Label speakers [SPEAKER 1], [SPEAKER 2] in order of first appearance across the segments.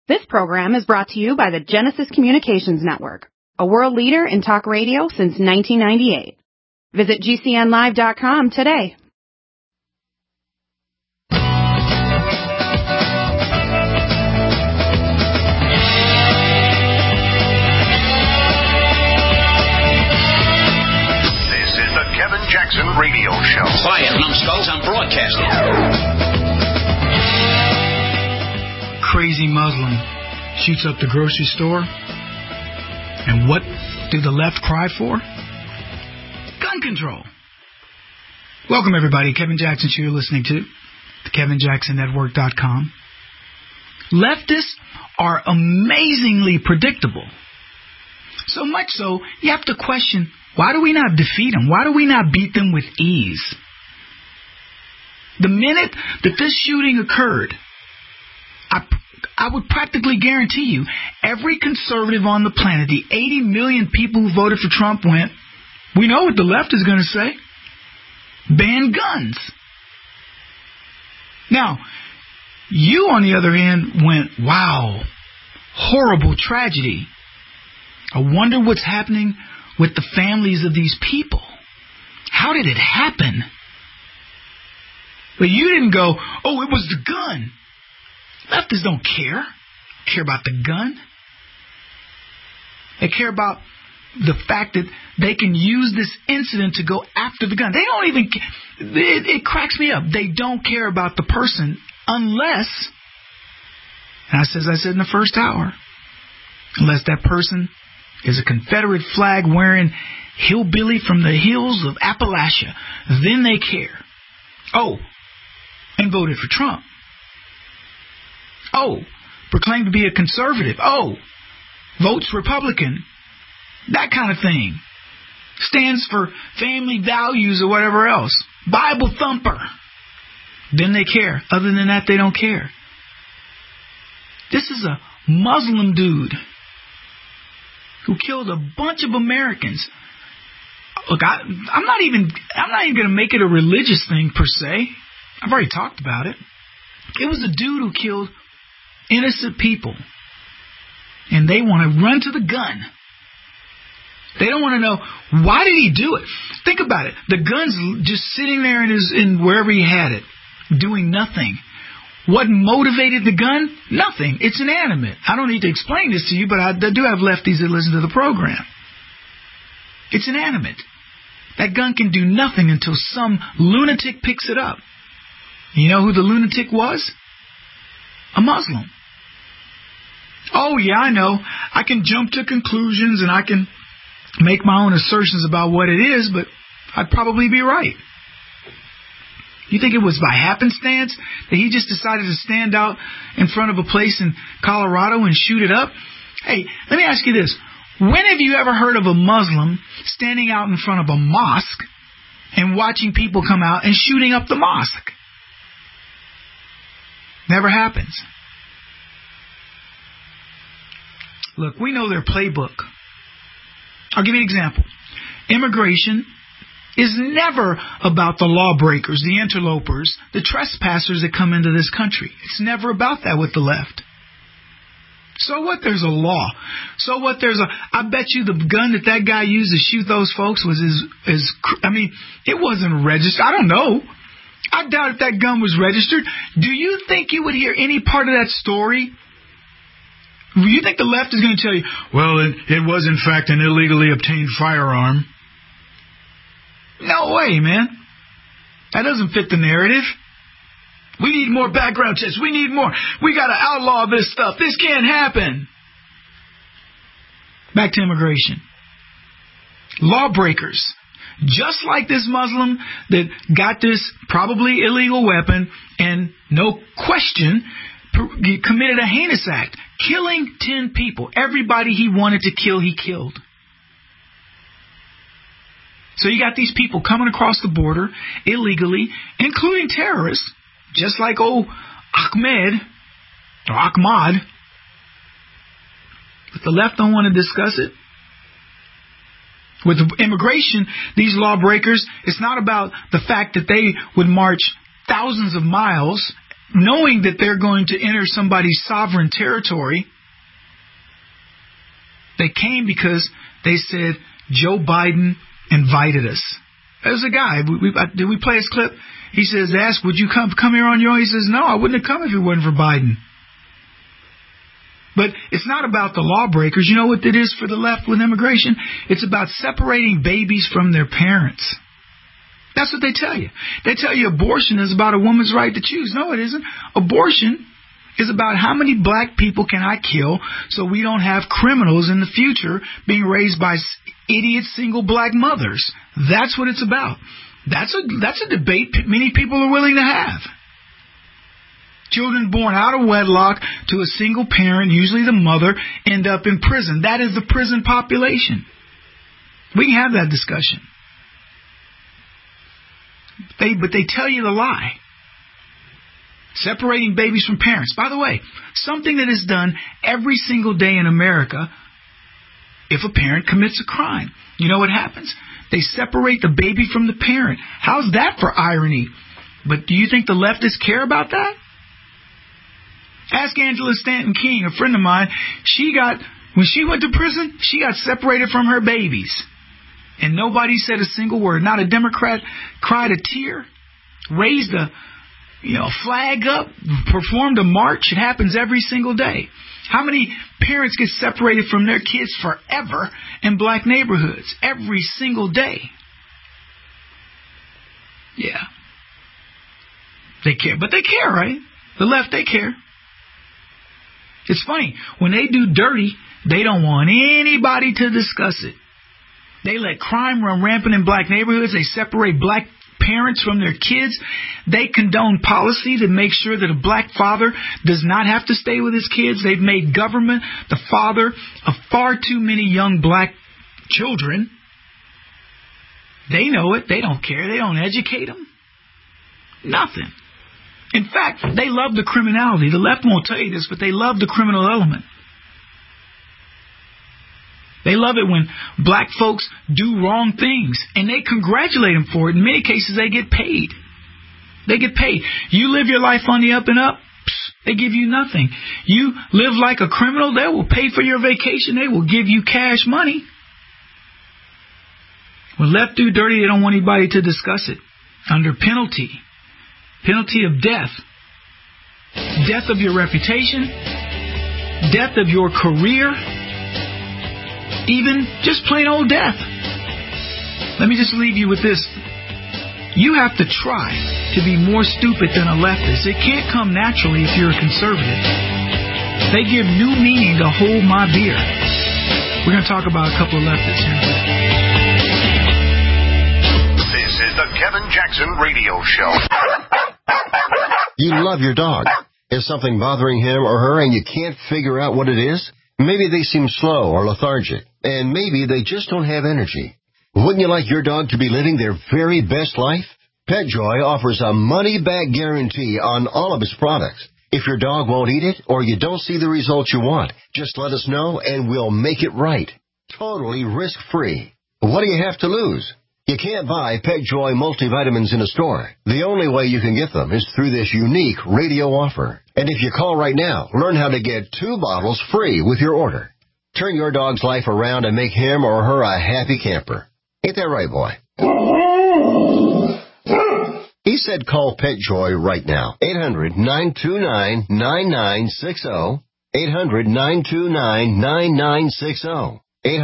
[SPEAKER 1] This program is brought to you by the Genesis Communications Network, a world leader in talk radio since 1998. Visit GCNlive.com today.
[SPEAKER 2] This is the Kevin Jackson Radio Show.
[SPEAKER 3] Quiet, numbskulls, I'm broadcasting.
[SPEAKER 4] Crazy Muslim shoots up the grocery store. And what did the left cry for? Gun control. Welcome, everybody. Kevin Jackson Show you're listening to. The KevinJacksonNetwork.com. Leftists are amazingly predictable. So much so, you have to question, why do we not defeat them? Why do we not beat them with ease? The minute that this shooting occurred, I would practically guarantee you, every conservative on the planet, the 80 million people who voted for Trump went, we know what the left is going to say. Ban guns. Now, you, on the other hand, went, wow, horrible tragedy. I wonder what's happening with the families of these people. How did it happen? But you didn't go, oh, it was the gun. Leftists don't care about the gun. They care about the fact that they can use this incident to go after the gun. They don't even, it cracks me up. They don't care about the person unless, and as I said in the first hour, unless that person is a Confederate flag wearing hillbilly from the hills of Appalachia. Then they care. Oh, and voted for Trump. Oh, proclaimed to be a conservative. Oh, votes Republican. That kind of thing. Stands for family values or whatever else. Bible thumper. Then they care. Other than that, they don't care. This is a Muslim dude who killed a bunch of Americans. Look, I'm not even going to make it a religious thing per se. I've already talked about it. It was a dude who killed innocent people. And they want to run to the gun. They don't want to know, why did he do it? Think about it. The gun's just sitting there in wherever he had it, doing nothing. What motivated the gun? Nothing. It's inanimate. I don't need to explain this to you, but I do have lefties that listen to the program. It's inanimate. That gun can do nothing until some lunatic picks it up. You know who the lunatic was? A Muslim. Oh, yeah, I know. I can jump to conclusions and I can make my own assertions about what it is, but I'd probably be right. You think it was by happenstance that he just decided to stand out in front of a place in Colorado and shoot it up? Hey, let me ask you this. When have you ever heard of a Muslim standing out in front of a mosque and watching people come out and shooting up the mosque? Never happens. Look, we know their playbook. I'll give you an example. Immigration is never about the lawbreakers, the interlopers, the trespassers that come into this country. It's never about that with the left. So what? There's a law. So what? I bet you the gun that guy used to shoot those folks was it wasn't registered. I don't know. I doubt if that gun was registered. Do you think you would hear any part of that story? You think the left is going to tell you, well, it was in fact an illegally obtained firearm? No way, man. That doesn't fit the narrative. We need more background checks. We need more. We got to outlaw this stuff. This can't happen. Back to immigration. Lawbreakers. Just like this Muslim that got this probably illegal weapon and no question committed a heinous act. Killing 10 people. Everybody he wanted to kill, he killed. So you got these people coming across the border illegally, including terrorists, just like old Ahmad. But the left don't want to discuss it. With immigration, these lawbreakers, it's not about the fact that they would march thousands of miles knowing that they're going to enter somebody's sovereign territory, they came because they said Joe Biden invited us. There's a guy. Did we play his clip? He says, ask, would you come here on your own? He says, no, I wouldn't have come if it wasn't for Biden. But it's not about the lawbreakers. You know what it is for the left with immigration? It's about separating babies from their parents. That's what they tell you. They tell you abortion is about a woman's right to choose. No, it isn't. Abortion is about how many black people can I kill so we don't have criminals in the future being raised by idiot single black mothers. That's what it's about. That's a debate many people are willing to have. Children born out of wedlock to a single parent, usually the mother, end up in prison. That is the prison population. We can have that discussion. But they tell you the lie. Separating babies from parents. By the way, something that is done every single day in America if a parent commits a crime. You know what happens? They separate the baby from the parent. How's that for irony? But do you think the leftists care about that? Ask Angela Stanton King, a friend of mine. When she went to prison, she got separated from her babies. And nobody said a single word. Not a Democrat cried a tear, raised a flag up, performed a march. It happens every single day. How many parents get separated from their kids forever in black neighborhoods? Every single day. Yeah. They care. But they care, right? The left, they care. It's funny. When they do dirty, they don't want anybody to discuss it. They let crime run rampant in black neighborhoods. They separate black parents from their kids. They condone policy to make sure that a black father does not have to stay with his kids. They've made government the father of far too many young black children. They know it. They don't care. They don't educate them. Nothing. In fact, they love the criminality. The left won't tell you this, but they love the criminal element. They love it when black folks do wrong things, and they congratulate them for it. In many cases, they get paid. They get paid. You live your life on the up and up, they give you nothing. You live like a criminal, they will pay for your vacation. They will give you cash money. When left do dirty, they don't want anybody to discuss it. Under penalty of death. Death of your reputation. Death of your career. Even just plain old death. Let me just leave you with this. You have to try to be more stupid than a leftist. It can't come naturally if you're a conservative. They give new meaning to hold my beer. We're going to talk about a couple of leftists here.
[SPEAKER 2] This is the Kevin Jackson Radio Show.
[SPEAKER 5] You love your dog. Is something bothering him or her and you can't figure out what it is? Maybe they seem slow or lethargic, and maybe they just don't have energy. Wouldn't you like your dog to be living their very best life? PetJoy offers a money-back guarantee on all of its products. If your dog won't eat it or you don't see the results you want, just let us know and we'll make it right. Totally risk-free. What do you have to lose? You can't buy PetJoy multivitamins in a store. The only way you can get them is through this unique radio offer. And if you call right now, learn how to get 2 bottles free with your order. Turn your dog's life around and make him or her a happy camper. Ain't that right, boy? He said call PetJoy right now. 800-929-9960. 800-929-9960.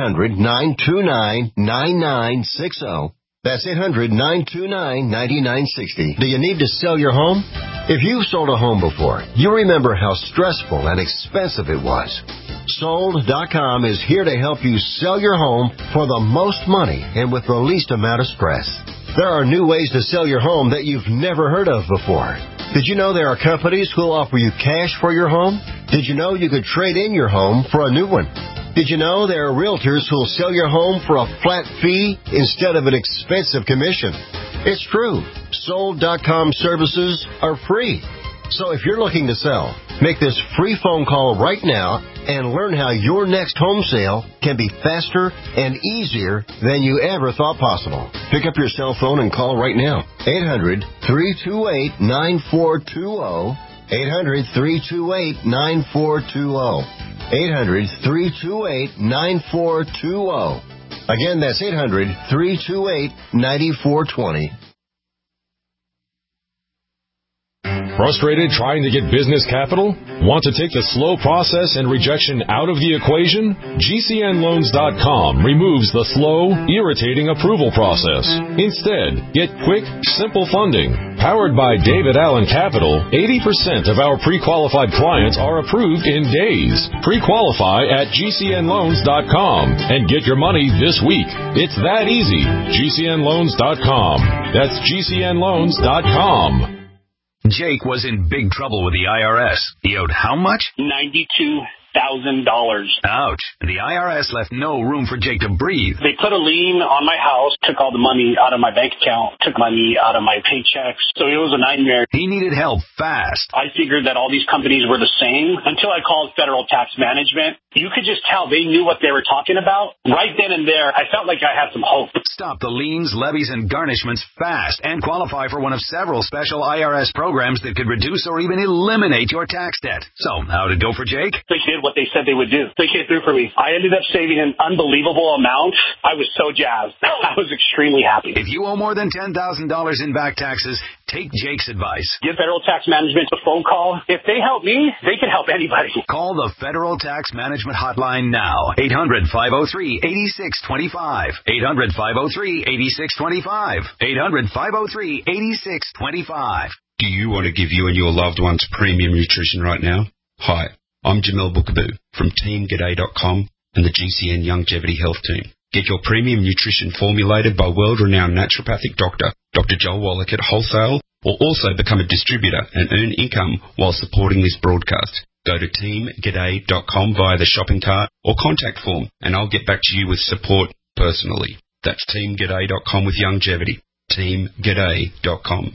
[SPEAKER 5] 800-929-9960. That's 800-929-9960. Do you need to sell your home? If you've sold a home before, you remember how stressful and expensive it was. Sold.com is here to help you sell your home for the most money and with the least amount of stress. There are new ways to sell your home that you've never heard of before. Did you know there are companies who'll offer you cash for your home? Did you know you could trade in your home for a new one? Did you know there are realtors who'll sell your home for a flat fee instead of an expensive commission? It's true. Sold.com services are free. So if you're looking to sell, make this free phone call right now and learn how your next home sale can be faster and easier than you ever thought possible. Pick up your cell phone and call right now. 800-328-9420. 800-328-9420. 800-328-9420. Again, that's 800-328-9420.
[SPEAKER 6] Frustrated trying to get business capital? Want to take the slow process and rejection out of the equation? GCNLoans.com removes the slow, irritating approval process. Instead, get quick, simple funding. Powered by David Allen Capital, 80% of our pre-qualified clients are approved in days. Pre-qualify at GCNLoans.com and get your money this week. It's that easy. GCNLoans.com. That's GCNLoans.com.
[SPEAKER 3] Jake was in big trouble with the IRS. He owed how much?
[SPEAKER 7] $92,000.
[SPEAKER 3] Ouch. The IRS left no room for Jake to breathe.
[SPEAKER 7] They put a lien on my house, took all the money out of my bank account, took money out of my paychecks. So it was a nightmare.
[SPEAKER 3] He needed help fast.
[SPEAKER 7] I figured that all these companies were the same until I called Federal Tax Management. You could just tell they knew what they were talking about. Right then and there, I felt like I had some hope.
[SPEAKER 3] Stop the liens, levies, and garnishments fast and qualify for one of several special IRS programs that could reduce or even eliminate your tax debt. So, how'd it go for Jake?
[SPEAKER 7] They did what they said they would do. They came through for me. I ended up saving an unbelievable amount. I was so jazzed. I was extremely happy.
[SPEAKER 3] If you owe more than $10,000 in back taxes, take Jake's advice.
[SPEAKER 7] Give Federal Tax Management a phone call. If they help me, they can help anybody.
[SPEAKER 3] Call the Federal Tax Management Hotline now. 800-503-8625. 800-503-8625. 800-503-8625.
[SPEAKER 8] Do you want to give you and your loved ones premium nutrition right now? Hi, I'm Jamel Bookaboo from TeamGaday.com and the GCN Longevity Health Team. Get your premium nutrition formulated by world-renowned naturopathic doctor, Dr. Joel Wallach at wholesale, or also become a distributor and earn income while supporting this broadcast. Go to TeamGaday.com via the shopping cart or contact form, and I'll get back to you with support personally. That's TeamGaday.com with longevity. TeamGaday.com.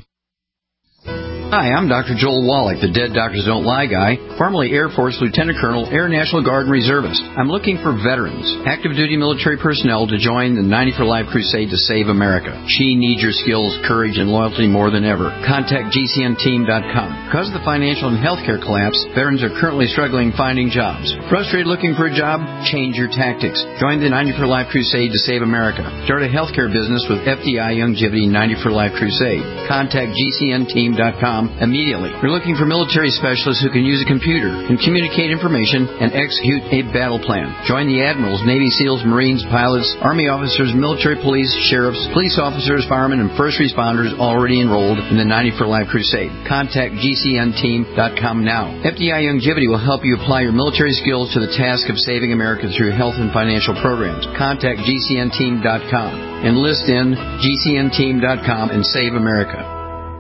[SPEAKER 9] Hi, I'm Dr. Joel Wallach, the Dead Doctors Don't Lie guy, formerly Air Force Lieutenant Colonel, Air National Guard and Reservist. I'm looking for veterans, active duty military personnel to join the 90 for Life crusade to save America. She needs your skills, courage, and loyalty more than ever. Contact GCNteam.com. Because of the financial and healthcare collapse, veterans are currently struggling finding jobs. Frustrated looking for a job? Change your tactics. Join the 90 for Life crusade to save America. Start a healthcare business with FDI Longevity 90 for Life crusade. Contact GCNteam.com immediately. We're looking for military specialists who can use a computer and communicate information and execute a battle plan. Join the admirals, Navy SEALs, Marines, pilots, Army officers, military police, sheriffs, police officers, firemen, and first responders already enrolled in the 90 for Life crusade. Contact GCNteam.com now. FDI Longevity will help you apply your military skills to the task of saving America through health and financial programs. Contact GCNteam.com. Enlist in GCNteam.com and save America.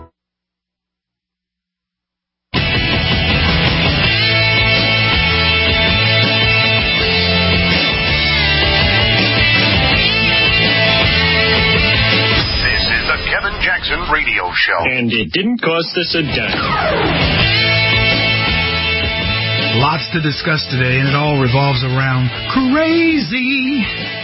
[SPEAKER 2] Radio show.
[SPEAKER 10] And it didn't cost us a dime.
[SPEAKER 4] Lots to discuss today, and it all revolves around crazy.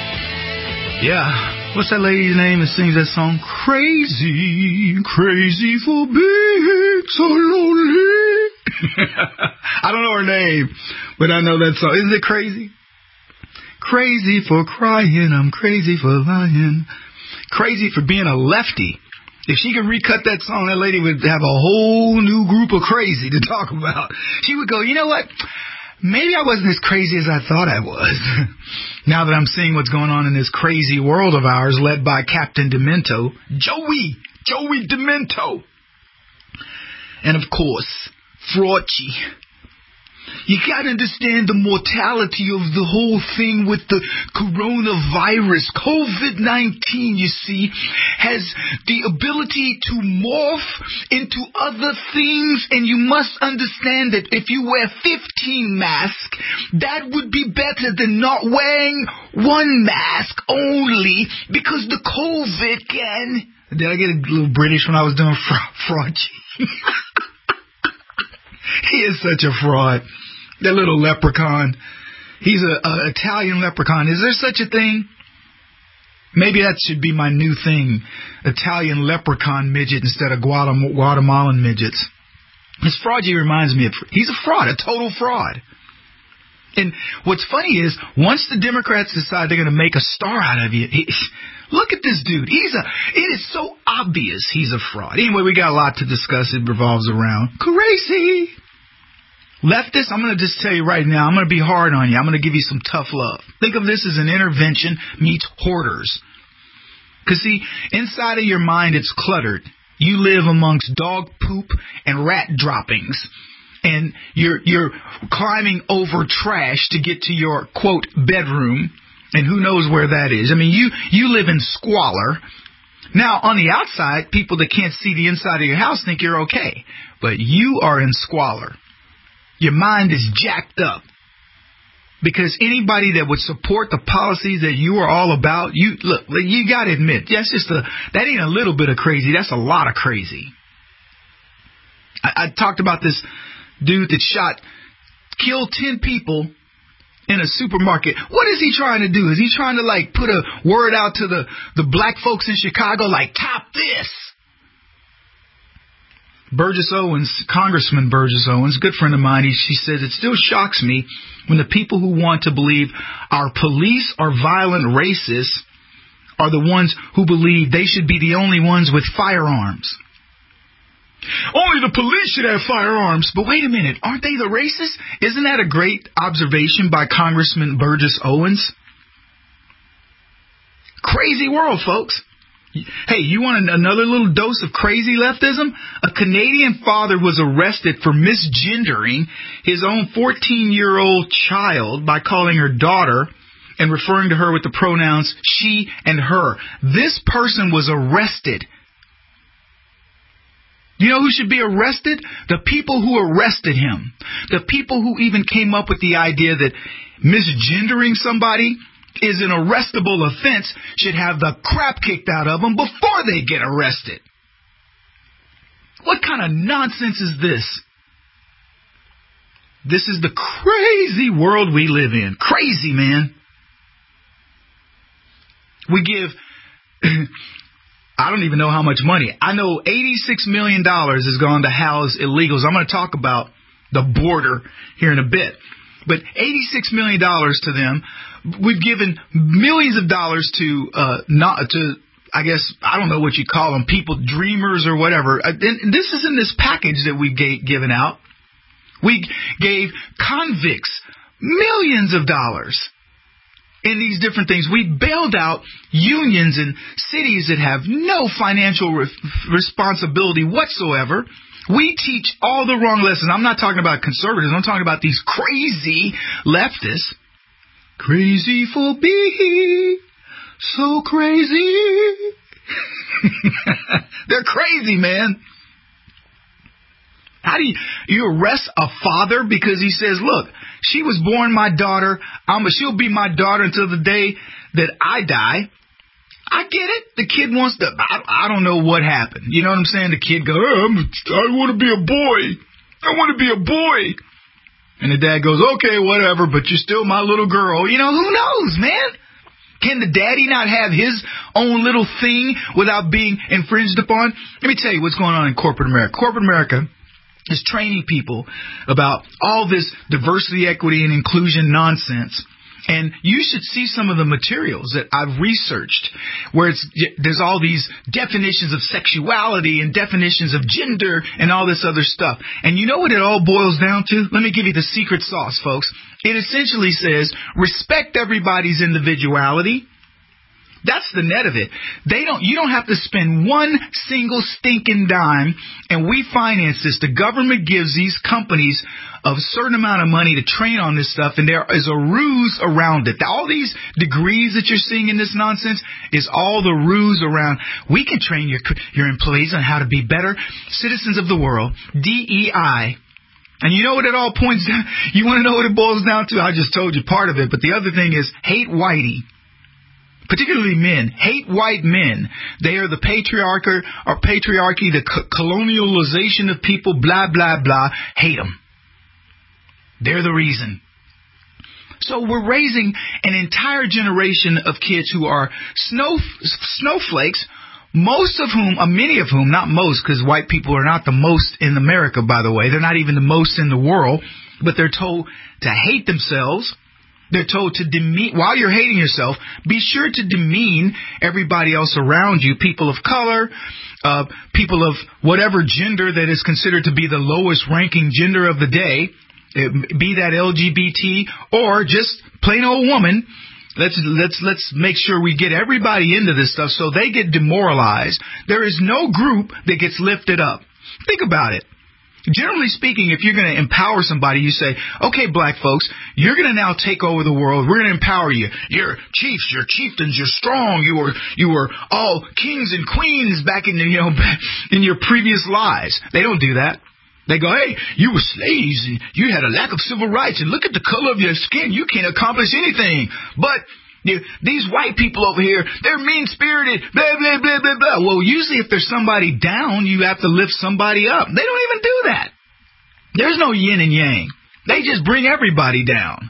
[SPEAKER 4] Yeah. What's that lady's name that sings that song? Crazy, crazy for being so lonely. I don't know her name, but I know that song. Isn't it crazy? Crazy for crying, I'm crazy for lying. Crazy for being a lefty. If she could recut that song, that lady would have a whole new group of crazy to talk about. She would go, you know what? Maybe I wasn't as crazy as I thought I was. Now that I'm seeing what's going on in this crazy world of ours led by Captain Demento, Joey Demento. And of course, Frauchi. You got to understand the mortality of the whole thing with the coronavirus. COVID-19, you see, has the ability to morph into other things, and you must understand that if you wear 15 masks, that would be better than not wearing one mask only, because the COVID can... Did I get a little British when I was doing fraud? He is such a fraud. That little leprechaun. He's an Italian leprechaun. Is there such a thing? Maybe that should be my new thing. Italian leprechaun midget instead of Guatemalan midgets. This Fraudgy reminds me of, he's a fraud, a total fraud. And what's funny is, once the Democrats decide they're going to make a star out of you, look at this dude. It is so obvious he's a fraud. Anyway, we got a lot to discuss. It revolves around crazy. Leftists, I'm going to just tell you right now, I'm going to be hard on you. I'm going to give you some tough love. Think of this as an intervention meets hoarders. Because, see, inside of your mind, it's cluttered. You live amongst dog poop and rat droppings. And you're climbing over trash to get to your, quote, bedroom. And who knows where that is. I mean, you live in squalor. Now, on the outside, people that can't see the inside of your house think you're okay. But you are in squalor. Your mind is jacked up. Because anybody that would support the policies that you are all about, you got to admit, that ain't a little bit of crazy. That's a lot of crazy. I talked about this dude that killed 10 people in a supermarket. What is he trying to do? Is he trying to put a word out to the black folks in Chicago cop this? Burgess Owens, Congressman Burgess Owens, good friend of mine, she says, it still shocks me when the people who want to believe our police are violent racists are the ones who believe they should be the only ones with firearms. Only the police should have firearms. But wait a minute, aren't they the racists? Isn't that a great observation by Congressman Burgess Owens? Crazy world, folks. Hey, you want another little dose of crazy leftism? A Canadian father was arrested for misgendering his own 14-year-old child by calling her daughter and referring to her with the pronouns she and her. This person was arrested. You know who should be arrested? The people who arrested him. The people who even came up with the idea that misgendering somebody is an arrestable offense should have the crap kicked out of them before they get arrested. What kind of nonsense is this? This is the crazy world we live in. Crazy, man. We give, I don't even know how much money. I know $86 million has gone to house illegals. I'm going to talk about the border here in a bit. But $86 million to them. We've given millions of dollars to I guess, I don't know what you call them, people, dreamers or whatever. And this is in this package that we've given out. We gave convicts millions of dollars in these different things. We bailed out unions and cities that have no financial responsibility whatsoever. We teach all the wrong lessons. I'm not talking about conservatives. I'm talking about these crazy leftists. Crazy for being so crazy. They're crazy, man. How do you arrest a father because he says, look, she was born my daughter. She'll be my daughter until the day that I die. I get it. The kid wants to, I don't know what happened. You know what I'm saying? The kid goes, I want to be a boy. I want to be a boy. And the dad goes, okay, whatever, but you're still my little girl. You know, who knows, man? Can the daddy not have his own little thing without being infringed upon? Let me tell you what's going on in corporate America. Corporate America is training people about all this diversity, equity, and inclusion nonsense. And you should see some of the materials that I've researched where there's all these definitions of sexuality and definitions of gender and all this other stuff. And you know what it all boils down to? Let me give you the secret sauce, folks. It essentially says respect everybody's individuality. That's the net of it. You don't have to spend one single stinking dime, and we finance this. The government gives these companies a certain amount of money to train on this stuff, and there is a ruse around it. All these degrees that you're seeing in this nonsense is all the ruse around. We can train your employees on how to be better citizens of the world. DEI. And you know what it all points down? You want to know what it boils down to? I just told you part of it, but the other thing is hate whitey. Particularly men. Hate white men. They are the patriarchy, the colonialization of people, blah, blah, blah. Hate them. They're the reason. So we're raising an entire generation of kids who are snowflakes many of whom, not most, because white people are not the most in America, by the way. They're not even the most in the world, but they're told to hate themselves. They're told to demean, while you're hating yourself, be sure to demean everybody else around you, people of color, people of whatever gender that is considered to be the lowest ranking gender of the day, be that LGBT or just plain old woman. Let's make sure we get everybody into this stuff so they get demoralized. There is no group that gets lifted up. Think about it. Generally speaking, if you're going to empower somebody, you say, okay, black folks, you're going to now take over the world. We're going to empower you. You're chiefs, you're chieftains, you're strong. You were all kings and queens back in in your previous lives. They don't do that. They go, hey, you were slaves and you had a lack of civil rights and look at the color of your skin. You can't accomplish anything. But these white people over here, they're mean-spirited, blah, blah, blah, blah, blah. Well, usually if there's somebody down, you have to lift somebody up. They don't even do that. There's no yin and yang. They just bring everybody down.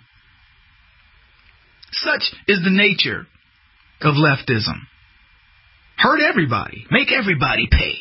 [SPEAKER 4] Such is the nature of leftism. Hurt everybody. Make everybody pay.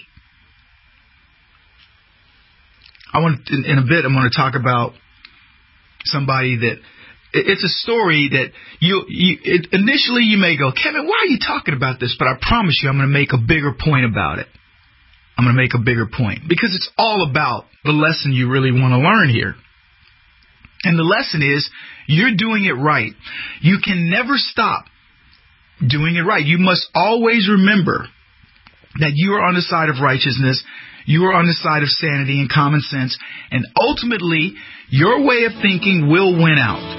[SPEAKER 4] In a bit, I'm going to talk about somebody that it's a story that initially you may go, Kevin, why are you talking about this? But I promise you, I'm going to make a bigger point about it. I'm going to make a bigger point because it's all about the lesson you really want to learn here. And the lesson is you're doing it right. You can never stop doing it right. You must always remember that you are on the side of righteousness. You are on the side of sanity and common sense. And ultimately, your way of thinking will win out.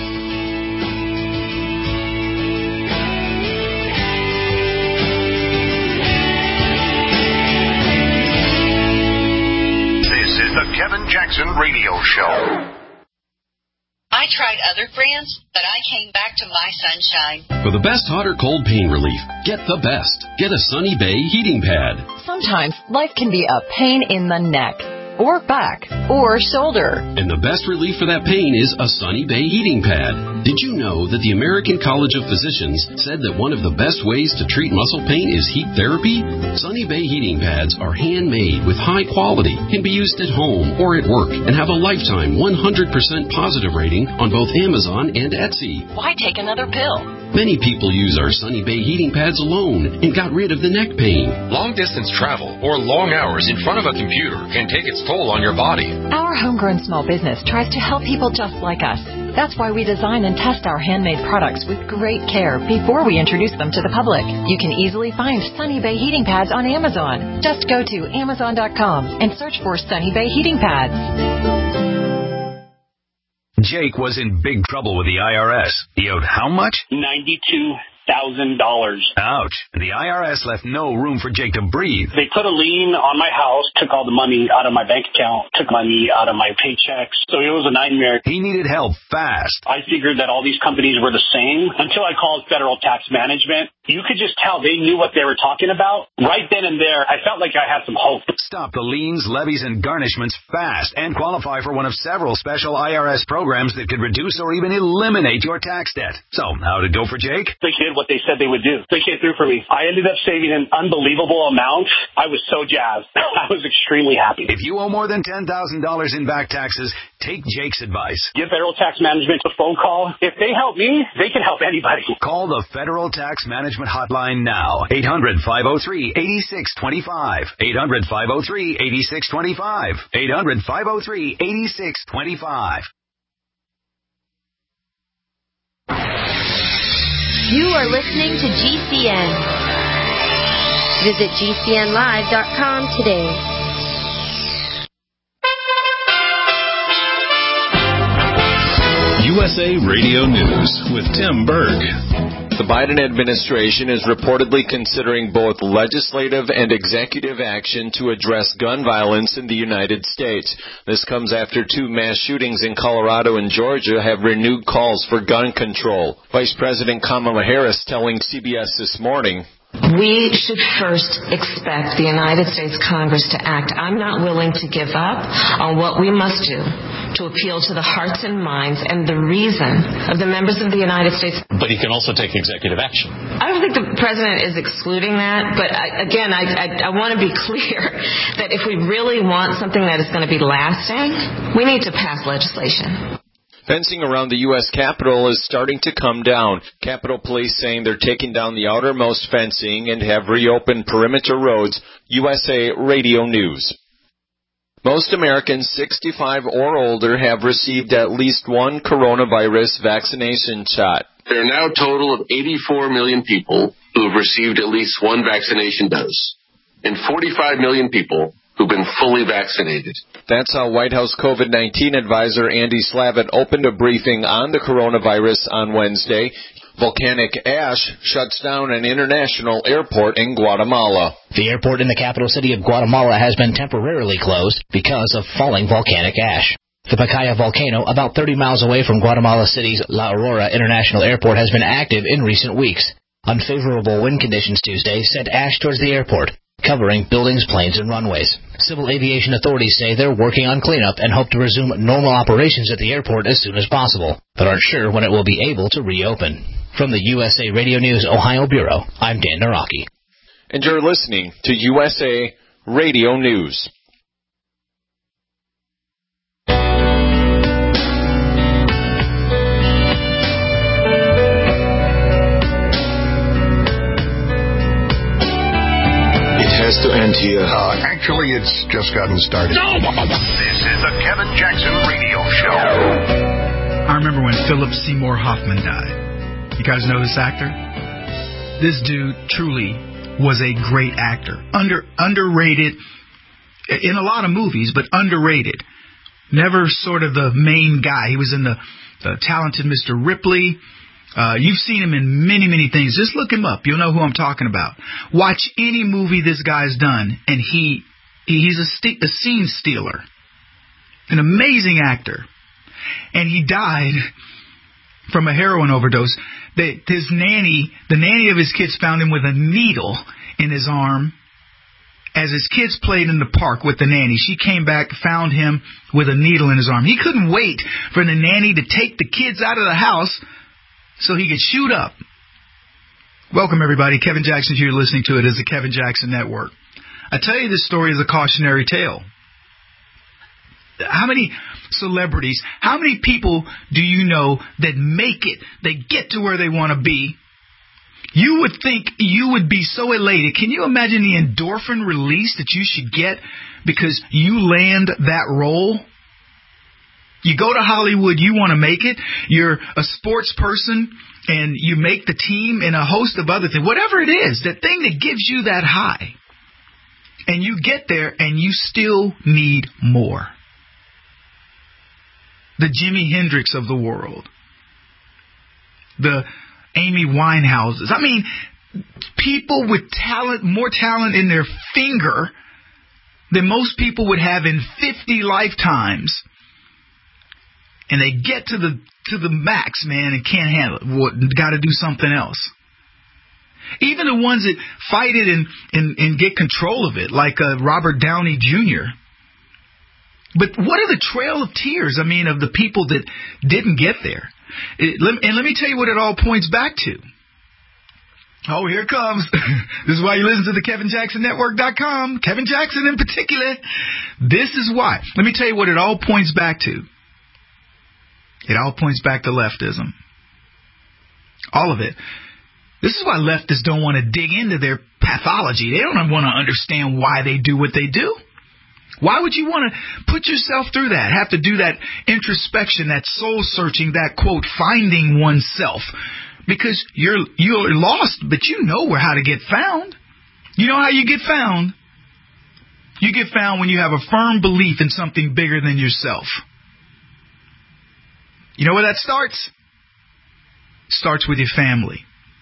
[SPEAKER 2] This is the Kevin Jackson Radio Show.
[SPEAKER 11] I tried other brands, but I came back to my Sunshine.
[SPEAKER 12] For the best hot or cold pain relief, get the best. Get a Sunny Bay heating pad.
[SPEAKER 13] Sometimes life can be a pain in the neck, or back, or shoulder.
[SPEAKER 12] And the best relief for that pain is a Sunny Bay heating pad. Did you know that the American College of Physicians said that one of the best ways to treat muscle pain is heat therapy? Sunny Bay heating pads are handmade with high quality, can be used at home or at work, and have a lifetime 100% positive rating on both Amazon and Etsy.
[SPEAKER 13] Why take another pill?
[SPEAKER 12] Many people use our Sunny Bay heating pads alone and got rid of the neck pain.
[SPEAKER 14] Long-distance travel or long hours in front of a computer can take its toll on your body.
[SPEAKER 13] Our homegrown small business tries to help people just like us. That's why we design and test our handmade products with great care before we introduce them to the public. You can easily find Sunny Bay heating pads on Amazon. Just go to Amazon.com and search for Sunny Bay heating pads.
[SPEAKER 3] Jake was in big trouble with the IRS. He owed how much?
[SPEAKER 7] $92,000.
[SPEAKER 3] Ouch. And the IRS left no room for Jake to breathe.
[SPEAKER 7] They put a lien on my house, took all the money out of my bank account, took money out of my paychecks. So it was a nightmare.
[SPEAKER 3] He needed help fast.
[SPEAKER 7] I figured that all these companies were the same until I called Federal Tax Management. You could just tell they knew what they were talking about. Right then and there, I felt like I had some hope.
[SPEAKER 3] Stop the liens, levies, and garnishments fast and qualify for one of several special IRS programs that could reduce or even eliminate your tax debt. So, how'd it go for Jake?
[SPEAKER 7] They did what they said they would do. They came through for me. I ended up saving an unbelievable amount. I was so jazzed. I was extremely happy.
[SPEAKER 3] If you owe more than $10,000 in back taxes, take Jake's advice.
[SPEAKER 7] Give Federal Tax Management a phone call. If they help me, they can help anybody.
[SPEAKER 3] Call the Federal Tax Management hotline now. 800-503-8625. 800-503-8625. 800-503-8625.
[SPEAKER 15] You are listening to GCN. Visit GCNlive.com today.
[SPEAKER 6] USA Radio News with Tim Berg.
[SPEAKER 16] The Biden administration is reportedly considering both legislative and executive action to address gun violence in the United States. This comes after two mass shootings in Colorado and Georgia have renewed calls for gun control. Vice President Kamala Harris telling CBS This Morning,
[SPEAKER 17] we should first expect the United States Congress to act. I'm not willing to give up on what we must do to appeal to the hearts and minds and the reason of the members of the United States.
[SPEAKER 18] But he can also take executive action.
[SPEAKER 17] I don't think the president is excluding that, but I want to be clear that if we really want something that is going to be lasting, we need to pass legislation.
[SPEAKER 16] Fencing around the U.S. Capitol is starting to come down. Capitol Police saying they're taking down the outermost fencing and have reopened perimeter roads. USA Radio News. Most Americans 65 or older have received at least one coronavirus vaccination shot.
[SPEAKER 18] There are now a total of 84 million people who have received at least one vaccination dose, and 45 million people who've been fully vaccinated.
[SPEAKER 16] That's how White House COVID-19 advisor Andy Slavitt opened a briefing on the coronavirus on Wednesday. Volcanic ash shuts down an international airport in Guatemala.
[SPEAKER 19] The airport in the capital city of Guatemala has been temporarily closed because of falling volcanic ash. The Pacaya volcano, about 30 miles away from Guatemala City's La Aurora International Airport, has been active in recent weeks. Unfavorable wind conditions Tuesday sent ash towards the airport, covering buildings, planes, and runways. Civil aviation authorities say they're working on cleanup and hope to resume normal operations at the airport as soon as possible, but aren't sure when it will be able to reopen. From the USA Radio News Ohio Bureau, I'm Dan Naraki.
[SPEAKER 16] And you're listening to USA Radio News.
[SPEAKER 2] Has to end here. Actually, it's just gotten started. This is the Kevin Jackson Radio Show.
[SPEAKER 4] I remember when Philip Seymour Hoffman died. You guys know this actor? This dude truly was a great actor. Underrated in a lot of movies, but underrated. Never sort of the main guy. He was in the Talented Mr. Ripley. You've seen him in many, many things. Just look him up. You'll know who I'm talking about. Watch any movie this guy's done, and he's a scene stealer. An amazing actor. And he died from a heroin overdose. His nanny, the nanny of his kids, found him with a needle in his arm as his kids played in the park with the nanny. She came back, found him with a needle in his arm. He couldn't wait for the nanny to take the kids out of the house so he could shoot up. Welcome, everybody. Kevin Jackson here. Listening to it is the Kevin Jackson Network. I tell you this story as a cautionary tale. How many celebrities, how many people do you know that make it, they get to where they want to be? You would think you would be so elated. Can you imagine the endorphin release that you should get because you land that role? You go to Hollywood, you want to make it. You're a sports person, and you make the team and a host of other things. Whatever it is, that thing that gives you that high. And you get there, and you still need more. The Jimi Hendrix of the world. The Amy Winehouses. I mean, people with talent, more talent in their finger than most people would have in 50 lifetimes. And they get to the max, man, and can't handle it. Got to do something else. Even the ones that fight it and get control of it, like Robert Downey Jr. But what are the trail of tears, of the people that didn't get there? And let me tell you what it all points back to. Oh, here it comes. This is why you listen to the KevinJacksonNetwork.com. Kevin Jackson in particular. This is why. Let me tell you what it all points back to. It all points back to leftism. All of it. This is why leftists don't want to dig into their pathology. They don't want to understand why they do what they do. Why would you want to put yourself through that? Have to do that introspection, that soul searching, that, quote, finding oneself. Because you're lost, but you know how to get found. You know how you get found? You get found when you have a firm belief in something bigger than yourself. You know where that starts? It starts with your family.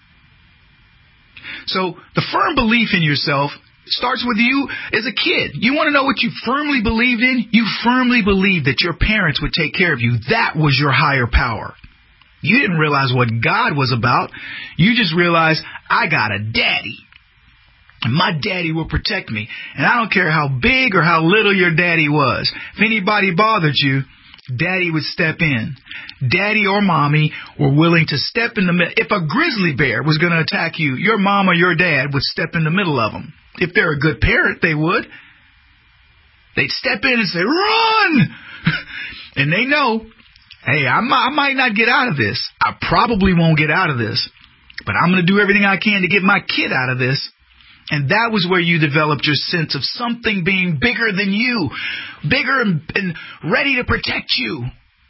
[SPEAKER 4] So the firm belief in yourself starts with you as a kid. You want to know what you firmly believed in? You firmly believed that your parents would take care of you. That was your higher power. You didn't realize what God was about. You just realized, I got a daddy. And my daddy will protect me. And I don't care how big or how little your daddy was. If anybody bothered you, Daddy would step in. Daddy or mommy were willing to step in the middle. If a grizzly bear was going to attack you, your mom or your dad would step in the middle of them. If they're a good parent, they would. They'd step in and say, run! And they know, hey, I might not get out of this. I probably won't get out of this. But I'm going to do everything I can to get my kid out of this. And that was where you developed your sense of something being bigger than you, bigger and ready to protect you.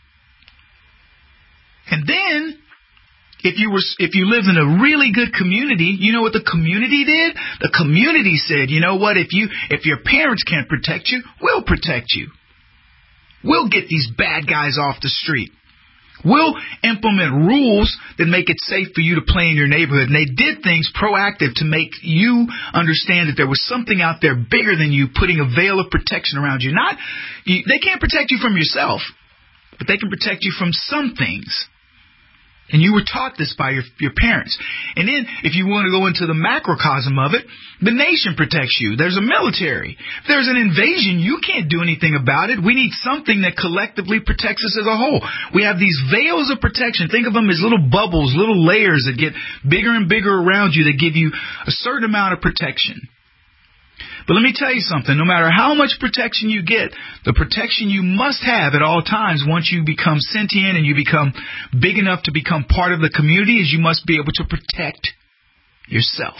[SPEAKER 4] And then, if you lived in a really good community, you know what the community did? The community said, you know what, if your parents can't protect you, we'll protect you. We'll get these bad guys off the street. We'll implement rules that make it safe for you to play in your neighborhood. And they did things proactive to make you understand that there was something out there bigger than you, putting a veil of protection around you. They can't protect you from yourself, but they can protect you from some things. And you were taught this by your parents. And then, if you want to go into the macrocosm of it, the nation protects you. There's a military. If there's an invasion, you can't do anything about it. We need something that collectively protects us as a whole. We have these veils of protection. Think of them as little bubbles, little layers that get bigger and bigger around you that give you a certain amount of protection. But let me tell you something. No matter how much protection you get, the protection you must have at all times once you become sentient and you become big enough to become part of the community is you must be able to protect yourself.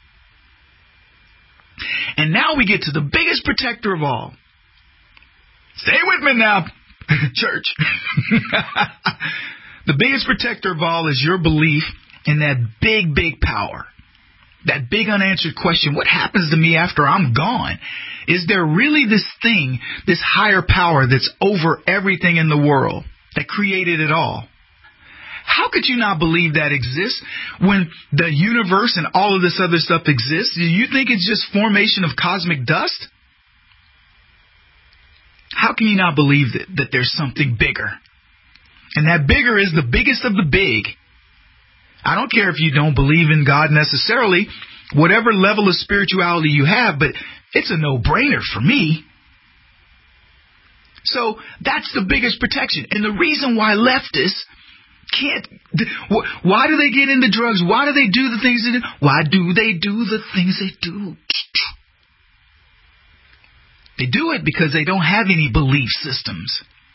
[SPEAKER 4] And now we get to the biggest protector of all. Stay with me now, church. The biggest protector of all is your belief in that big, big power. That big unanswered question, what happens to me after I'm gone? Is there really this thing, this higher power that's over everything in the world, that created it all? How could you not believe that exists when the universe and all of this other stuff exists? Do you think it's just formation of cosmic dust? How can you not believe that there's something bigger? And that bigger is the biggest of the big. I don't care if you don't believe in God necessarily, whatever level of spirituality you have, but it's a no-brainer for me. So that's the biggest protection. And the reason why leftists why do they get into drugs? Why do they do the things they do? Why do they do the things they do? They do it because they don't have any belief systems.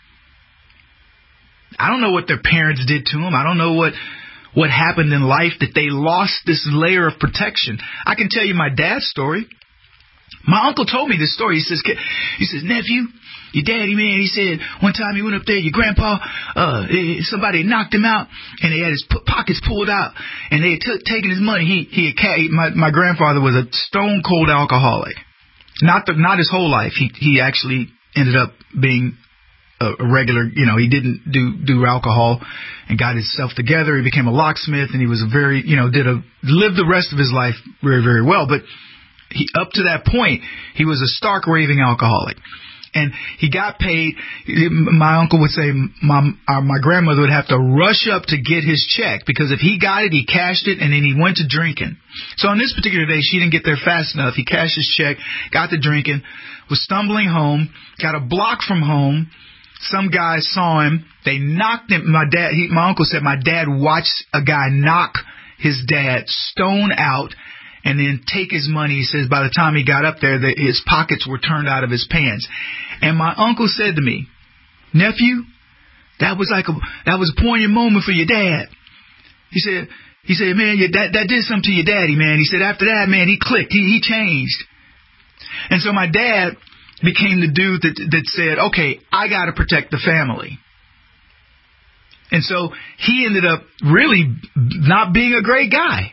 [SPEAKER 4] I don't know what their parents did to them. I don't know what happened in life that they lost this layer of protection. I can tell you my dad's story. My uncle told me this story. He says, nephew, your daddy, man, he said one time he went up there, your grandpa, somebody knocked him out, and they had his pockets pulled out, and they had taken his money. My grandfather was a stone cold alcoholic. Not his whole life. He actually ended up being a regular, he didn't do alcohol and got himself together. He became a locksmith, and he was lived the rest of his life very, very well. But up to that point, he was a stark raving alcoholic. And he got paid. My uncle would say my grandmother would have to rush up to get his check, because if he got it, he cashed it, and then he went to drinking. So on this particular day, she didn't get there fast enough. He cashed his check, got to drinking, was stumbling home, got a block from home. Some guys saw him. They knocked him. My uncle said my dad watched a guy knock his dad stone out and then take his money. He says by the time he got up there, his pockets were turned out of his pants. And my uncle said to me, nephew, that was a poignant moment for your dad. He said, man, that did something to your daddy, man. He said after that, man, he clicked. He changed. And so my dad became the dude that said, okay, I got to protect the family. And so he ended up really not being a great guy.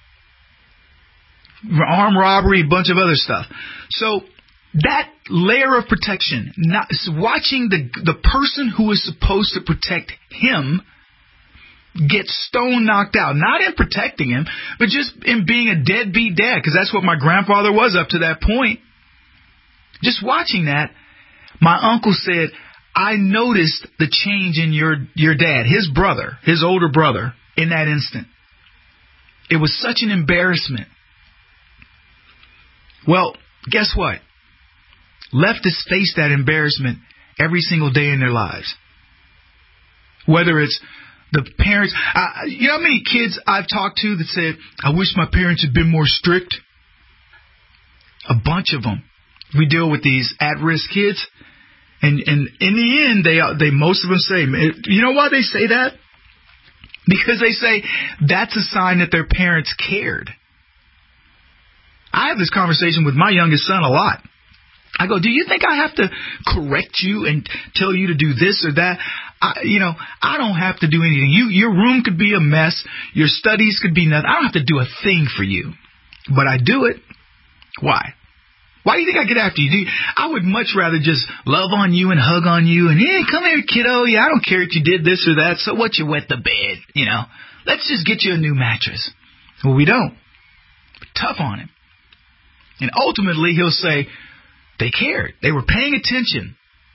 [SPEAKER 4] Armed robbery, a bunch of other stuff. So that layer of protection, watching the person who is supposed to protect him get stone knocked out, not in protecting him, but just in being a deadbeat dad, because that's what my grandfather was up to that point. Just watching that, my uncle said, I noticed the change in your dad, his brother, his older brother, in that instant. It was such an embarrassment. Well, guess what? Leftists face that embarrassment every single day in their lives. Whether it's the parents, you know how many kids I've talked to that said, I wish my parents had been more strict? A bunch of them. We deal with these at-risk kids, and in the end, they most of them say, you know why they say that? Because they say that's a sign that their parents cared. I have this conversation with my youngest son a lot. I go, do you think I have to correct you and tell you to do this or that? I don't have to do anything. Your room could be a mess. Your studies could be nothing. I don't have to do a thing for you. But I do it. Why? Why do you think I get after you? I would much rather just love on you and hug on you and, hey, come here, kiddo. Yeah, I don't care if you did this or that. So what, you wet the bed, Let's just get you a new mattress. Well, we don't. We're tough on him. And ultimately, he'll say, they cared. They were paying attention.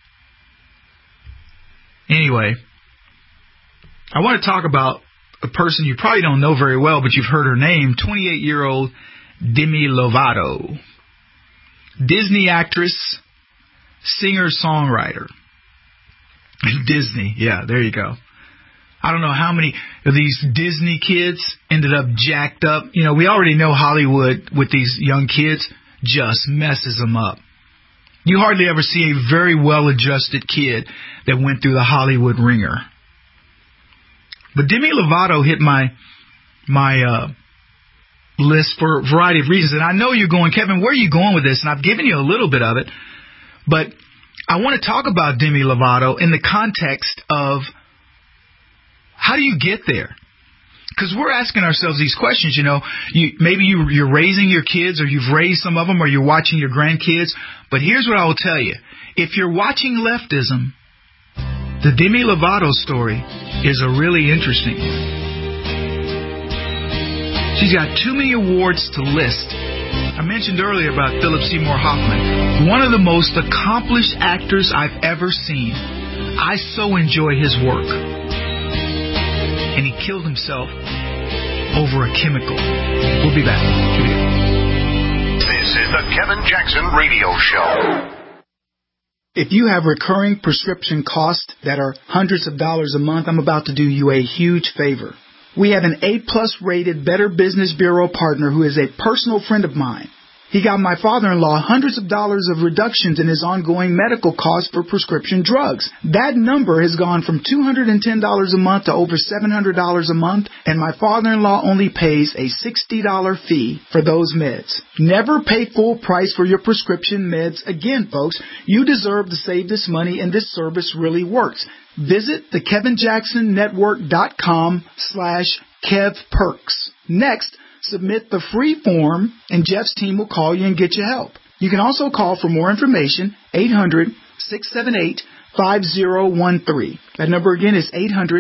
[SPEAKER 4] Anyway, I want to talk about a person you probably don't know very well, but you've heard her name, 28-year-old Demi Lovato. Disney actress, singer-songwriter. Disney, yeah, there you go. I don't know how many of these Disney kids ended up jacked up. We already know Hollywood with these young kids just messes them up. You hardly ever see a very well-adjusted kid that went through the Hollywood ringer. But Demi Lovato hit my list for a variety of reasons. And I know you're going, Kevin, where are you going with this? And I've given you a little bit of it. But I want to talk about Demi Lovato in the context of how do you get there? Because we're asking ourselves these questions, maybe you're raising your kids or you've raised some of them or you're watching your grandkids. But here's what I will tell you. If you're watching leftism, the Demi Lovato story is a really interesting one. She's got too many awards to list. I mentioned earlier about Philip Seymour Hoffman, one of the most accomplished actors I've ever seen. I so enjoy his work. And he killed himself over a chemical. We'll be back.
[SPEAKER 2] This is the Kevin Jackson Radio Show.
[SPEAKER 20] If you have recurring prescription costs that are hundreds of dollars a month, I'm about to do you a huge favor. We have an A-plus rated Better Business Bureau partner who is a personal friend of mine. He got my father-in-law hundreds of dollars of reductions in his ongoing medical costs for prescription drugs. That number has gone from $210 a month to over $700 a month, and my father-in-law only pays a $60 fee for those meds. Never pay full price for your prescription meds again, folks. You deserve to save this money, and this service really works. Visit the KevinJacksonNetwork.com/KevPerks. Next, submit the free form, and Jeff's team will call you and get you help. You can also call for more information, 800-678-5013. That number again is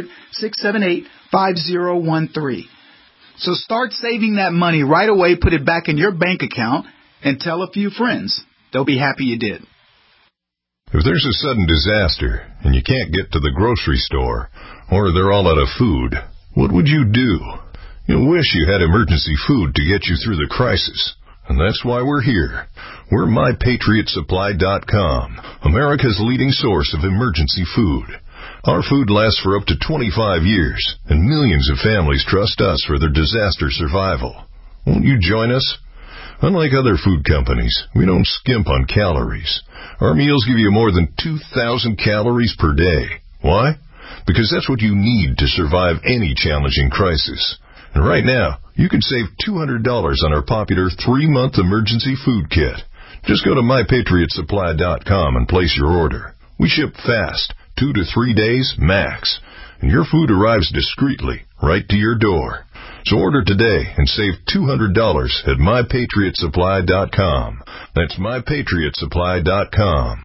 [SPEAKER 20] 800-678-5013. So start saving that money right away, put it back in your bank account, and tell a few friends. They'll be happy you did.
[SPEAKER 21] If there's a sudden disaster and you can't get to the grocery store, or they're all out of food, what would you do? You'll wish you had emergency food to get you through the crisis. And that's why we're here. We're MyPatriotSupply.com, America's leading source of emergency food. Our food lasts for up to 25 years, and millions of families trust us for their disaster survival. Won't you join us? Unlike other food companies, we don't skimp on calories. Our meals give you more than 2,000 calories per day. Why? Because that's what you need to survive any challenging crisis. And right now, you can save $200 on our popular 3-month emergency food kit. Just go to MyPatriotSupply.com and place your order. We ship fast, 2 to 3 days max. And your food arrives discreetly, right to your door. So order today and save $200 at MyPatriotSupply.com. That's MyPatriotSupply.com.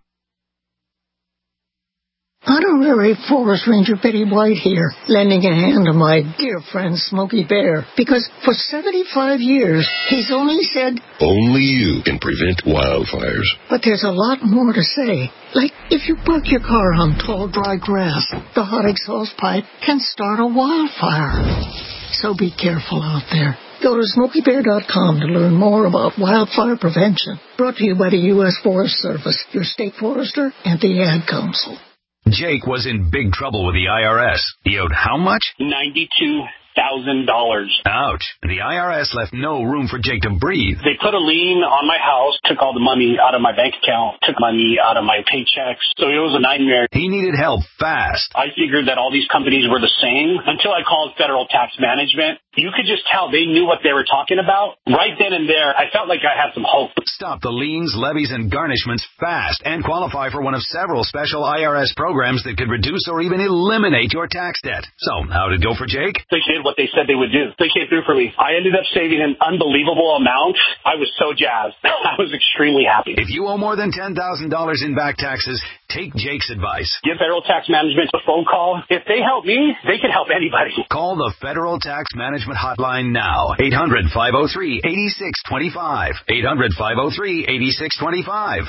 [SPEAKER 22] Honorary Forest Ranger Betty White here, lending a hand to my dear friend Smokey Bear, because for 75 years, he's only said,
[SPEAKER 23] only you can prevent wildfires.
[SPEAKER 22] But there's a lot more to say. Like, if you park your car on tall, dry grass, the hot exhaust pipe can start a wildfire. So be careful out there. Go to SmokeyBear.com to learn more about wildfire prevention. Brought to you by the U.S. Forest Service, your state forester, and the Ad Council.
[SPEAKER 3] Jake was in big trouble with the IRS. He owed how much?
[SPEAKER 7] $92,000.
[SPEAKER 3] Ouch. The IRS left no room for Jake to breathe.
[SPEAKER 7] They put a lien on my house, took all the money out of my bank account, took money out of my paychecks. So it was a nightmare.
[SPEAKER 3] He needed help fast.
[SPEAKER 7] I figured that all these companies were the same until I called Federal Tax Management. You could just tell they knew what they were talking about. Right then and there, I felt like I had some hope.
[SPEAKER 3] Stop the liens, levies, and garnishments fast and qualify for one of several special IRS programs that could reduce or even eliminate your tax debt. So, how did it go for Jake?
[SPEAKER 7] They did what they said they would do. They came through for me. I ended up saving an unbelievable amount. I was so jazzed. I was extremely happy.
[SPEAKER 3] If you owe more than $10,000 in back taxes, take Jake's advice.
[SPEAKER 7] Give Federal Tax Management a phone call. If they help me, they can help anybody.
[SPEAKER 3] Call the Federal Tax Management Hotline now. 800-503-8625. 800-503-8625.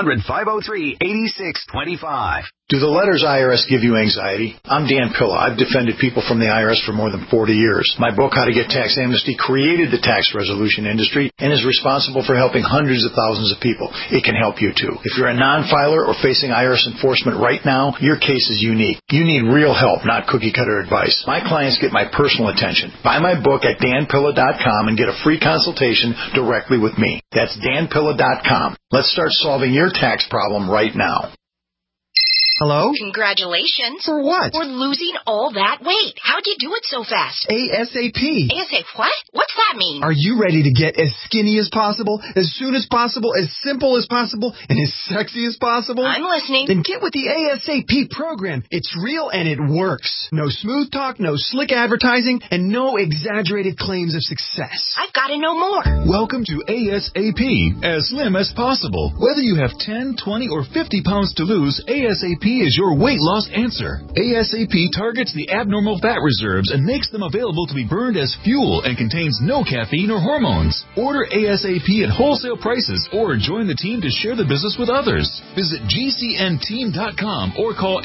[SPEAKER 3] 800-503-8625.
[SPEAKER 1] Do the letters IRS give you anxiety? I'm Dan Pilla. I've defended people from the IRS for more than 40 years. My book, How to Get Tax Amnesty, created the tax resolution industry and is responsible for helping hundreds of thousands of people. It can help you too. If you're a non-filer or facing IRS enforcement right now, your case is unique. You need real help, not cookie-cutter advice. My clients get my personal attention. Buy my book at danpilla.com and get a free consultation directly with me. That's danpilla.com. Let's start solving your tax problem right now.
[SPEAKER 5] Hello?
[SPEAKER 8] Congratulations.
[SPEAKER 5] For what?
[SPEAKER 8] For losing all that weight. How'd you do it so fast?
[SPEAKER 5] ASAP.
[SPEAKER 8] ASAP what? What's that mean?
[SPEAKER 5] Are you ready to get as skinny as possible, as soon as possible, as simple as possible, and as sexy as possible?
[SPEAKER 8] I'm listening.
[SPEAKER 5] Then get with the ASAP program. It's real and it works. No smooth talk, no slick advertising, and no exaggerated claims of success.
[SPEAKER 8] I've got to know more.
[SPEAKER 24] Welcome to ASAP, as slim as possible. Whether you have 10, 20, or 50 pounds to lose, ASAP is your weight loss answer. ASAP targets the abnormal fat reserves and makes them available to be burned as fuel and contains no caffeine or hormones. Order ASAP at wholesale prices or join the team to share the business with others. Visit GCNteam.com or call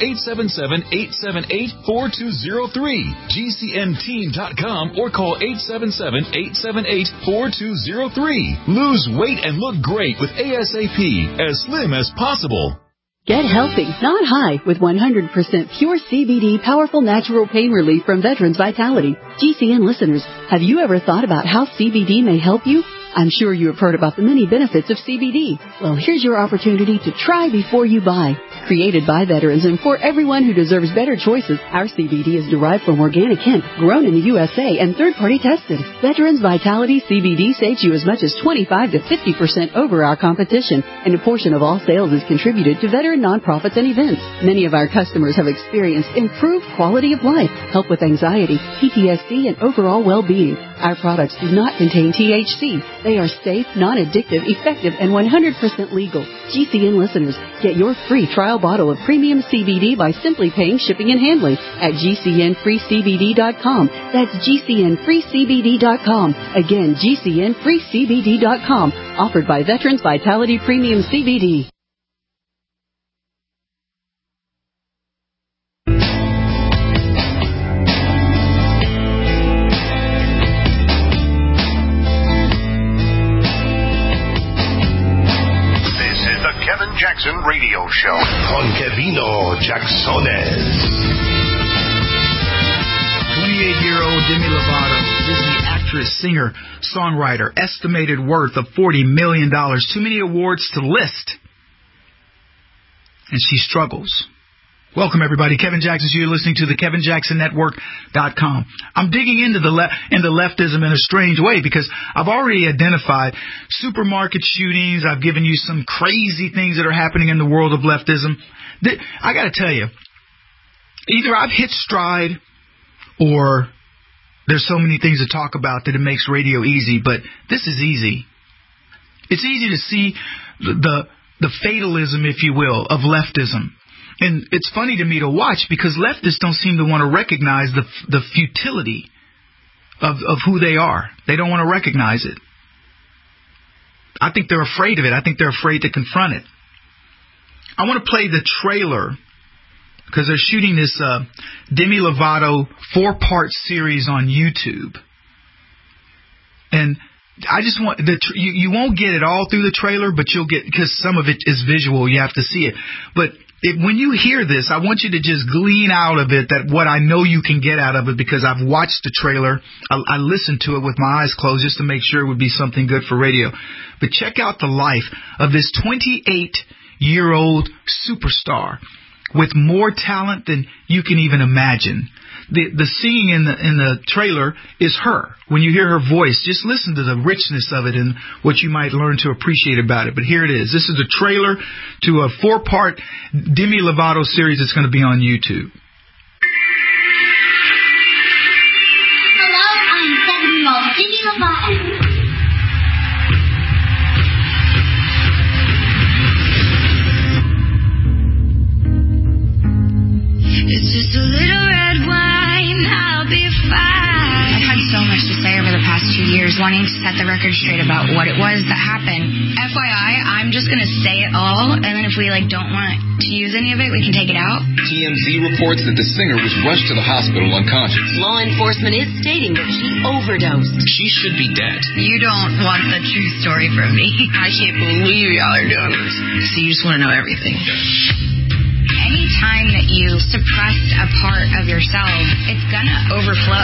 [SPEAKER 24] 877-878-4203. GCNteam.com or call 877-878-4203. Lose weight and look great with ASAP, as slim as possible.
[SPEAKER 25] Get healthy, not high, with 100% pure CBD powerful natural pain relief from Veterans Vitality. GCN listeners, have you ever thought about how CBD may help you? I'm sure you have heard about the many benefits of CBD. Well, here's your opportunity to try before you buy. Created by veterans and for everyone who deserves better choices, our CBD is derived from organic hemp, grown in the USA, and third-party tested. Veterans Vitality CBD saves you as much as 25 to 50% over our competition, and a portion of all sales is contributed to veteran nonprofits and events. Many of our customers have experienced improved quality of life, help with anxiety, PTSD, and overall well-being. Our products do not contain THC. They are safe, non-addictive, effective, and 100% legal. GCN listeners, get your free trial bottle of premium CBD by simply paying shipping and handling at GCNFreeCBD.com. That's GCNFreeCBD.com. Again, GCNFreeCBD.com. Offered by Veterans Vitality Premium CBD.
[SPEAKER 2] Jackson Radio Show con Kevino Jacksones.
[SPEAKER 4] 28-year-old Demi Lovato, Disney actress, singer, songwriter, estimated worth of $40 million. Too many awards to list. And she struggles. Welcome, everybody. Kevin Jackson. You're listening to the KevinJacksonNetwork.com. I'm digging into the leftism in a strange way because I've already identified supermarket shootings. I've given you some crazy things that are happening in the world of leftism. I got to tell you, either I've hit stride or there's so many things to talk about that it makes radio easy, but this is easy. It's easy to see the fatalism, if you will, of leftism. And it's funny to me to watch because leftists don't seem to want to recognize the futility of who they are. They don't want to recognize it. I think they're afraid of it. I think they're afraid to confront it. I want to play the trailer because they're shooting this Demi Lovato 4-part series on YouTube. And I just want you won't get it all through the trailer, but you'll get, because some of it is visual. You have to see it. But when you hear this, I want you to just glean out of it that what I know you can get out of it, because I've watched the trailer. I listened to it with my eyes closed just to make sure it would be something good for radio. But check out the life of this 28-year-old superstar with more talent than you can even imagine. The singing in the trailer is her. When you hear her voice, just listen to the richness of it and what you might learn to appreciate about it. But here it is. This is a trailer to a 4-part Demi Lovato series that's going to be on YouTube.
[SPEAKER 9] Hello, I'm 7-year-old Demi Lovato.
[SPEAKER 10] It's just a little red wine, I'll be fine. I've had so much to say over the past 2 years, wanting to set the record straight about what it was that happened. FYI, I'm just going to say it all, and then if we don't want to use any of it, we can take it out.
[SPEAKER 11] TMZ reports that the singer was rushed to the hospital unconscious.
[SPEAKER 12] Law enforcement is stating that she overdosed.
[SPEAKER 11] She should be dead.
[SPEAKER 10] You don't want the true story from me. I can't believe y'all are doing this. So you just want to know everything. Any time that you suppress a part of yourself, it's gonna overflow.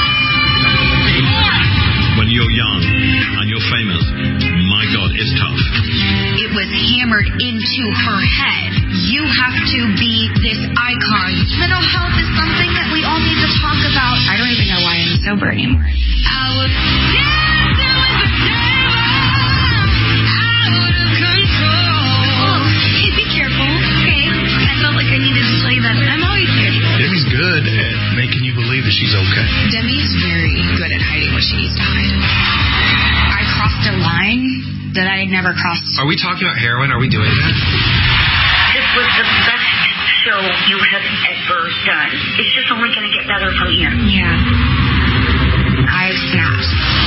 [SPEAKER 14] When you're young and you're famous, my God, it's tough.
[SPEAKER 10] It was hammered into her head. You have to be this icon. Mental health is something that we all need to talk about. I don't even know why I'm sober anymore. I was dancing with the devil, out of control. Hey, be careful, okay? I felt like I needed to tell you that. I'm always careful.
[SPEAKER 14] Demi's good at making you believe that she's okay.
[SPEAKER 10] Demi's very good at hiding what she needs to hide. I crossed a line that I had never crossed.
[SPEAKER 14] Are we talking about heroin? Are we doing that?
[SPEAKER 9] This was the best show you have ever done. It's just only going to get better from here.
[SPEAKER 10] Yeah. I've snapped.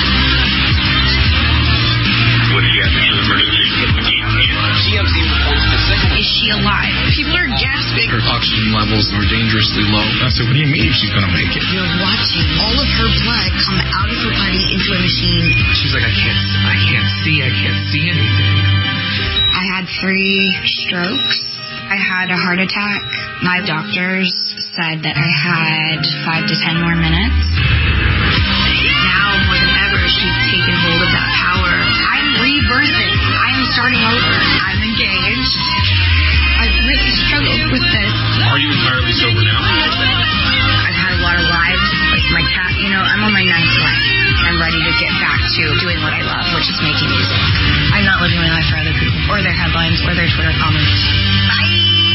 [SPEAKER 14] What if she has an emergency?
[SPEAKER 11] TMZ reports the singer.
[SPEAKER 10] Is she alive? People are gasping.
[SPEAKER 11] Her oxygen levels are dangerously low.
[SPEAKER 14] I said, what do you mean she's going to make it?
[SPEAKER 10] You're watching all of her blood come out of her body into a machine.
[SPEAKER 14] She's like, I can't see anything.
[SPEAKER 10] I had 3 strokes. I had a heart attack. My doctors said that I had 5 to 10 more minutes. Now more than ever, she's taken hold of that power. I'm rebirthing. I'm starting over. I'm engaged. I've really struggled with this.
[SPEAKER 14] Are you entirely sober now?
[SPEAKER 10] I've had a lot of lives, like my cat. I'm on my 9th life. I'm ready to get back to doing what I love, which is making music. I'm not living my life for other people, or their headlines, or their Twitter comments. Bye!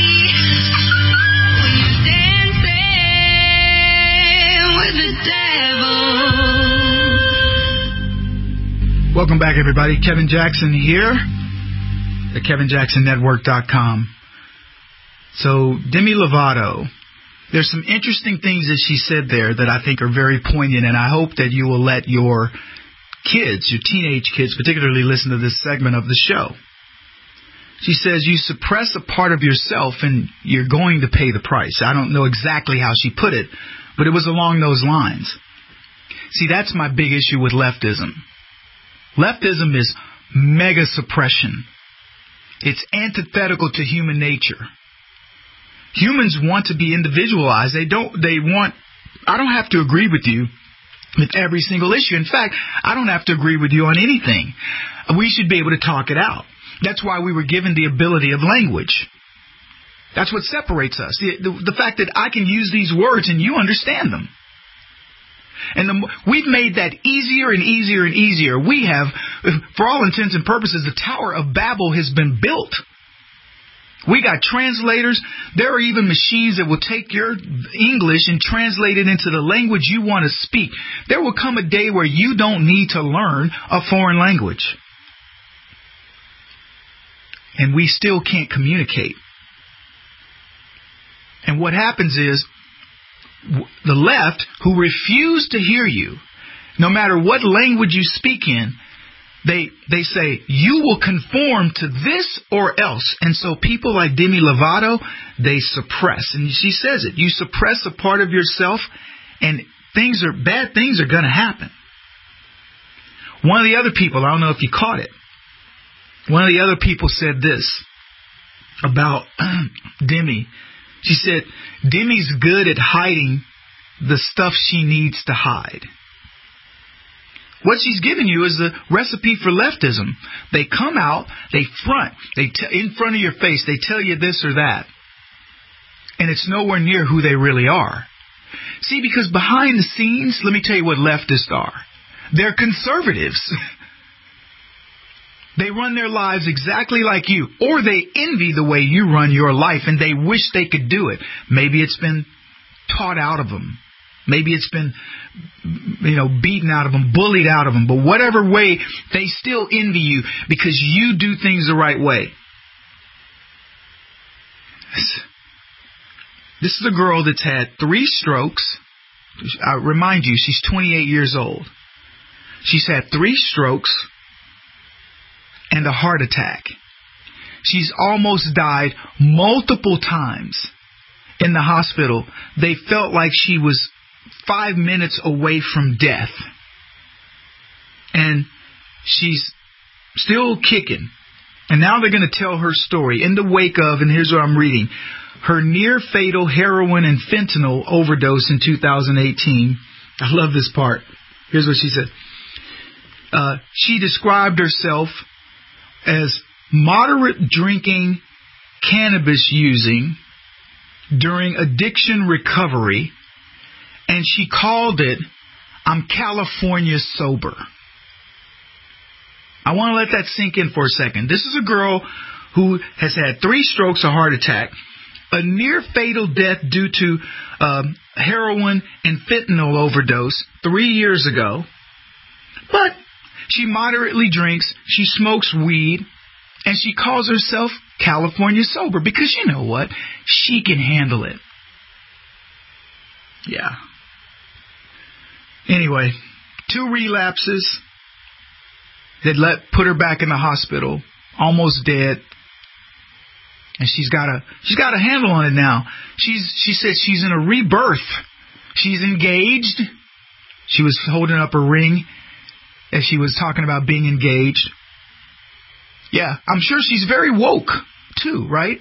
[SPEAKER 10] Dancing with the devil.
[SPEAKER 4] Welcome back, everybody. Kevin Jackson here at KevinJacksonNetwork.com. So, Demi Lovato, there's some interesting things that she said there that I think are very poignant, and I hope that you will let your kids, your teenage kids particularly, listen to this segment of the show. She says, you suppress a part of yourself and you're going to pay the price. I don't know exactly how she put it, but it was along those lines. See, that's my big issue with leftism. Leftism is mega suppression. It's antithetical to human nature. Humans want to be individualized. I don't have to agree with you with every single issue. In fact, I don't have to agree with you on anything. We should be able to talk it out. That's why we were given the ability of language. That's what separates us. The fact that I can use these words and you understand them. And we've made that easier and easier and easier. We have, for all intents and purposes, the Tower of Babel has been built. We got translators. There are even machines that will take your English and translate it into the language you want to speak. There will come a day where you don't need to learn a foreign language. And we still can't communicate. And what happens is, the left, who refuse to hear you, no matter what language you speak in, they say, you will conform to this or else. And so people like Demi Lovato, they suppress. And she says it. You suppress a part of yourself and bad things are going to happen. One of the other people, I don't know if you caught it, one of the other people said this. about Demi. She said, Demi's good at hiding the stuff she needs to hide. What she's giving you is the recipe for leftism. They come out, they front, in front of your face, they tell you this or that. And it's nowhere near who they really are. See, because behind the scenes, let me tell you what leftists are. They're conservatives. They run their lives exactly like you, or they envy the way you run your life, and they wish they could do it. Maybe it's been taught out of them. Maybe it's been, beaten out of them, bullied out of them. But whatever way, they still envy you because you do things the right way. This is a girl that's had 3 strokes. I remind you, she's 28 years old. She's had 3 strokes and a heart attack. She's almost died multiple times in the hospital. They felt like she was 5 minutes away from death. And she's still kicking. And now they're going to tell her story in the wake of, and here's what I'm reading, her near-fatal heroin and fentanyl overdose in 2018. I love this part. Here's what she said. She described herself as moderate drinking, cannabis using during addiction recovery, and she called it, I'm California sober. I want to let that sink in for a second. This is a girl who has had 3 strokes, a heart attack, a near-fatal death due to heroin and fentanyl overdose 3 years ago. But she moderately drinks, she smokes weed, and she calls herself California sober because you know what? She can handle it. Yeah. Anyway, 2 relapses that put her back in the hospital, almost dead. And she's got a handle on it now. She said she's in a rebirth. She's engaged. She was holding up a ring as she was talking about being engaged. Yeah, I'm sure she's very woke too, right?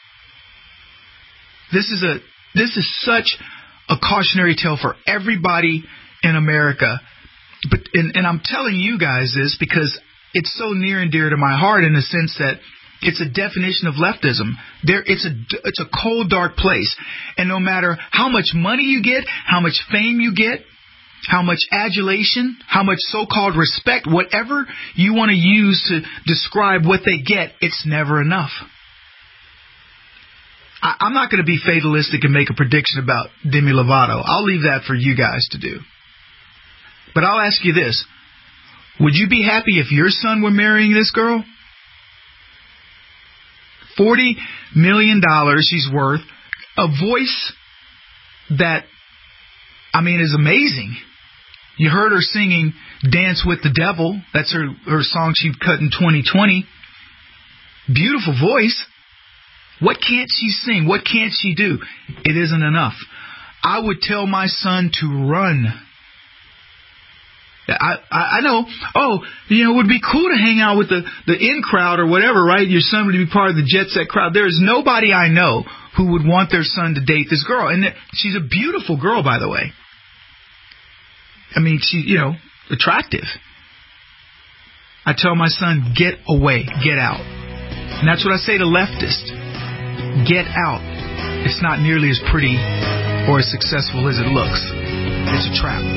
[SPEAKER 4] This is such a cautionary tale for everybody in America. But and I'm telling you guys this because it's so near and dear to my heart in the sense that it's a definition of leftism. It's a cold, dark place. And no matter how much money you get, how much fame you get, how much adulation, how much so-called respect, whatever you want to use to describe what they get, it's never enough. I'm not going to be fatalistic and make a prediction about Demi Lovato. I'll leave that for you guys to do. But I'll ask you this. Would you be happy if your son were marrying this girl? $40 million she's worth. A voice that, is amazing. You heard her singing Dance with the Devil. That's her song she cut in 2020. Beautiful voice. What can't she sing? What can't she do? It isn't enough. I would tell my son to run. I know. It would be cool to hang out with the in crowd or whatever, right? Your son would be part of the jet set crowd. There is nobody I know who would want their son to date this girl. And she's a beautiful girl, by the way. She's, attractive. I tell my son, get away, get out. And that's what I say to leftists. Get out. It's not nearly as pretty or as successful as it looks. It's a trap.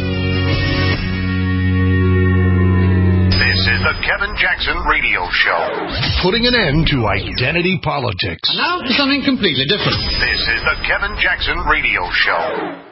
[SPEAKER 2] This is the Kevin Jackson Radio Show. Putting an end to identity politics.
[SPEAKER 11] Now for something completely different.
[SPEAKER 2] This is the Kevin Jackson Radio Show.